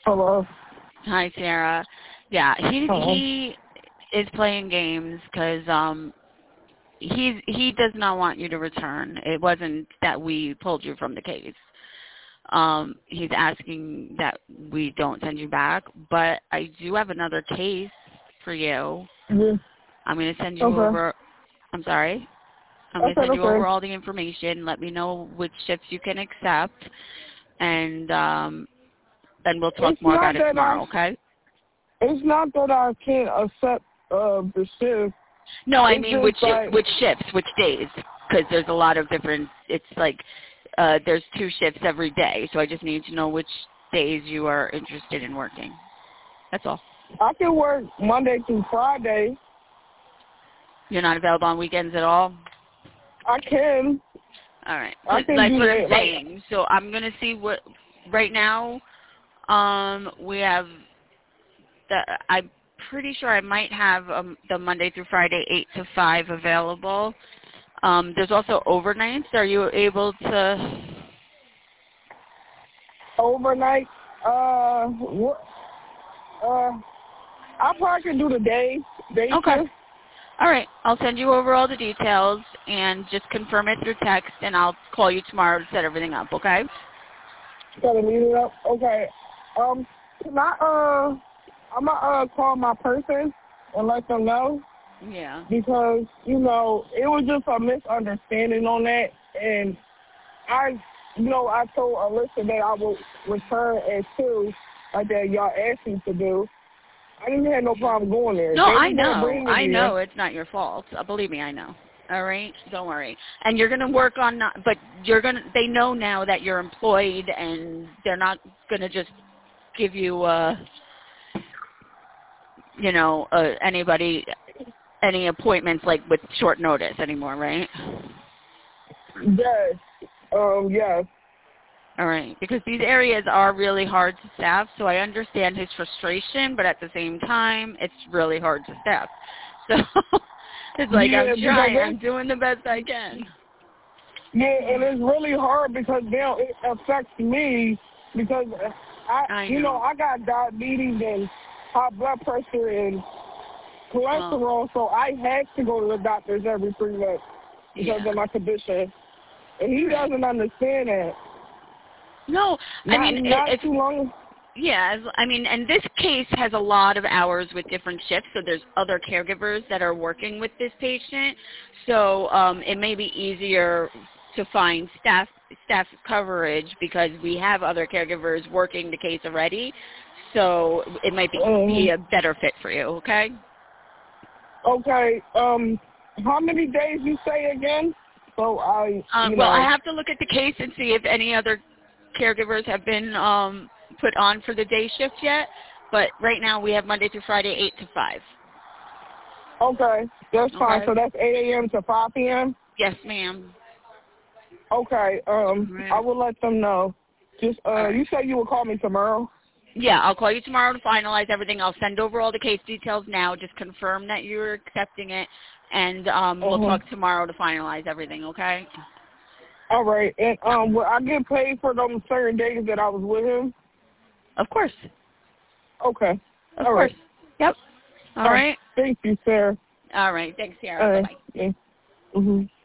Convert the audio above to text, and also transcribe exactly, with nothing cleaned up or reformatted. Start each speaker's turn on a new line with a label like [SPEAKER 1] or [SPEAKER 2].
[SPEAKER 1] Hello.
[SPEAKER 2] Hi, Sarah. Yeah, he
[SPEAKER 1] Hello.
[SPEAKER 2] he is playing games because um he's he does not want you to return. It wasn't that we pulled you from the case. Um, he's asking that we don't send you back, but I do have another case for you.
[SPEAKER 1] Yeah.
[SPEAKER 2] I'm going to send you
[SPEAKER 1] Okay.
[SPEAKER 2] over. I'm sorry. I'm going to
[SPEAKER 1] Okay,
[SPEAKER 2] send you over
[SPEAKER 1] okay.
[SPEAKER 2] all the information. Let me know which shifts you can accept, and um, then we'll talk
[SPEAKER 1] It's
[SPEAKER 2] more
[SPEAKER 1] not
[SPEAKER 2] about it
[SPEAKER 1] that I,
[SPEAKER 2] tomorrow. Okay?
[SPEAKER 1] it's not that I can't accept uh, the shift.
[SPEAKER 2] No, I
[SPEAKER 1] It's
[SPEAKER 2] mean which
[SPEAKER 1] just like,
[SPEAKER 2] which shifts, which days, because there's a lot of different. It's like uh, there's two shifts every day, so I just need to know which days you are interested in working. That's all.
[SPEAKER 1] I can work Monday through Friday.
[SPEAKER 2] You're not available on weekends at all?
[SPEAKER 1] I can.
[SPEAKER 2] All right. So
[SPEAKER 1] I can
[SPEAKER 2] that's
[SPEAKER 1] do
[SPEAKER 2] what I'm
[SPEAKER 1] that. Like,
[SPEAKER 2] saying. So I'm going to see what, right now, um, we have, the, I'm pretty sure I might have um, the Monday through Friday eight to five available. Um, there's also overnights. Are you able to?
[SPEAKER 1] overnight, uh, what, uh, I probably can do the day, day
[SPEAKER 2] Okay.
[SPEAKER 1] shift.
[SPEAKER 2] All right. I'll send you over all the details and just confirm it through text, and I'll call you tomorrow to set everything up, okay?
[SPEAKER 1] Gotta meet it up. Okay. Um, can I, uh, I'm gonna, uh, call my person and let them know.
[SPEAKER 2] Yeah.
[SPEAKER 1] Because, you know, it was just a misunderstanding on that. And I, you know, I told Alyssa that I would return at two, like that y'all asked me to do. I didn't have no problem going there.
[SPEAKER 2] No,
[SPEAKER 1] They
[SPEAKER 2] I
[SPEAKER 1] were going to
[SPEAKER 2] know.
[SPEAKER 1] bring me
[SPEAKER 2] I
[SPEAKER 1] there.
[SPEAKER 2] know it's not your fault. Uh, Believe me, I know. All right, don't worry. And you're gonna work on not, but you're gonna. They know now that you're employed, and they're not gonna just give you, uh, you know, uh, anybody any appointments like with short notice anymore, right?
[SPEAKER 1] Yes. Um, yes.
[SPEAKER 2] All right, because these areas are really hard to staff, so I understand his frustration, but at the same time, it's really hard to staff. So it's like I'm
[SPEAKER 1] Yeah, because
[SPEAKER 2] trying, I'm
[SPEAKER 1] it's,
[SPEAKER 2] doing the best I can.
[SPEAKER 1] yeah, and it's really hard because now it affects me because I,
[SPEAKER 2] I
[SPEAKER 1] you know,
[SPEAKER 2] know.
[SPEAKER 1] I got diabetes and high blood pressure and
[SPEAKER 2] Well,
[SPEAKER 1] cholesterol, so I had to go to the doctors every three months because
[SPEAKER 2] yeah.
[SPEAKER 1] of my condition. And he
[SPEAKER 2] Right.
[SPEAKER 1] doesn't understand that.
[SPEAKER 2] No, I
[SPEAKER 1] Not
[SPEAKER 2] mean, it,
[SPEAKER 1] not
[SPEAKER 2] it's
[SPEAKER 1] too long.
[SPEAKER 2] yeah. as- I mean, and this case has a lot of hours with different shifts, so there's other caregivers that are working with this patient. So um, it may be easier to find staff staff coverage because we have other caregivers working the case already. So it might be be
[SPEAKER 1] Um,
[SPEAKER 2] a better fit for you. Okay.
[SPEAKER 1] okay. Um, how many days you say again? So I,
[SPEAKER 2] Um,
[SPEAKER 1] you
[SPEAKER 2] well, I
[SPEAKER 1] know.
[SPEAKER 2] have to look at the case and see if any other caregivers have been um, put on for the day shift yet. But right now we have Monday through Friday, eight to five.
[SPEAKER 1] Okay, that's fine.
[SPEAKER 2] Okay.
[SPEAKER 1] So that's eight a.m. to five p.m.
[SPEAKER 2] Yes, ma'am.
[SPEAKER 1] Okay. Um,
[SPEAKER 2] All
[SPEAKER 1] I
[SPEAKER 2] right.
[SPEAKER 1] will let them know. Just
[SPEAKER 2] All
[SPEAKER 1] uh,
[SPEAKER 2] right.
[SPEAKER 1] you said you will call me tomorrow.
[SPEAKER 2] Yeah, I'll call you tomorrow to finalize everything. I'll send over all the case details now. Just confirm that you're accepting it, and um, we'll
[SPEAKER 1] Uh-huh.
[SPEAKER 2] talk tomorrow to finalize everything. Okay?
[SPEAKER 1] All right. And um, will I get paid for those certain days that I was with him?
[SPEAKER 2] Of course.
[SPEAKER 1] Okay.
[SPEAKER 2] Of
[SPEAKER 1] All
[SPEAKER 2] course.
[SPEAKER 1] right.
[SPEAKER 2] Yep. All
[SPEAKER 1] Uh,
[SPEAKER 2] right.
[SPEAKER 1] thank you, sir.
[SPEAKER 2] All right. Thanks, Sarah.
[SPEAKER 1] All
[SPEAKER 2] Bye
[SPEAKER 1] right.
[SPEAKER 2] bye.
[SPEAKER 1] Yeah. Mhm.